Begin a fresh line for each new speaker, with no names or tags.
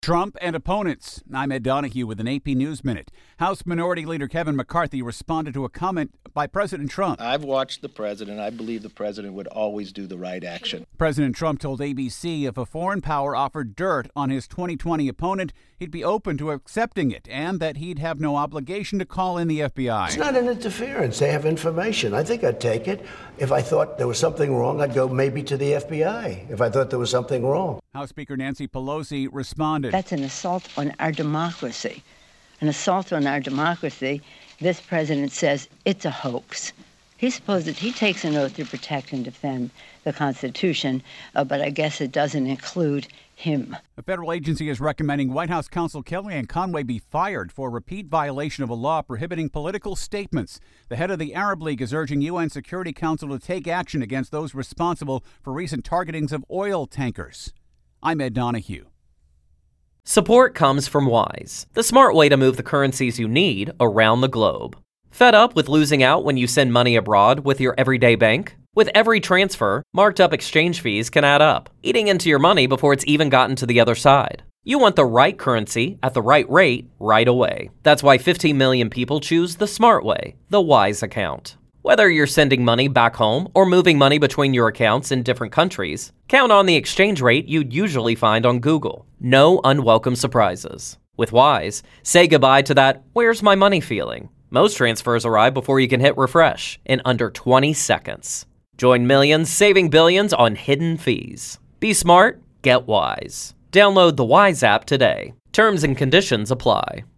Trump and opponents. I'm Ed Donahue with an AP News Minute. House Minority Leader Kevin McCarthy responded to a comment by President Trump.
I've watched the president. I believe the president would always do the right action.
President Trump told ABC if a foreign power offered dirt on his 2020 opponent, he'd be open to accepting it and that he'd have no obligation to call in the FBI.
It's not an interference. They have information. I think I'd take it. If I thought there was something wrong, I'd go maybe to the FBI if I thought there was something wrong.
House Speaker Nancy Pelosi responded.
That's an assault on our democracy. An assault on our democracy. This president says it's a hoax. He takes an oath to protect and defend the Constitution, but I guess it doesn't include him.
A federal agency is recommending White House counsel Kellyanne Conway be fired for repeat violation of a law prohibiting political statements. The head of the Arab League is urging UN Security Council to take action against those responsible for recent targetings of oil tankers. I'm Ed Donahue.
Support comes from Wise, the smart way to move the currencies you need around the globe. Fed up with losing out when you send money abroad with your everyday bank? With every transfer, marked up exchange fees can add up, eating into your money before it's even gotten to the other side. You want the right currency at the right rate right away. That's why 15 million people choose the smart way, the Wise account. Whether you're sending money back home or moving money between your accounts in different countries, count on the exchange rate you'd usually find on Google. No unwelcome surprises. With Wise, say goodbye to that "where's my money" feeling. Most transfers arrive before you can hit refresh in under 20 seconds. Join millions saving billions on hidden fees. Be smart, get Wise. Download the Wise app today. Terms and conditions apply.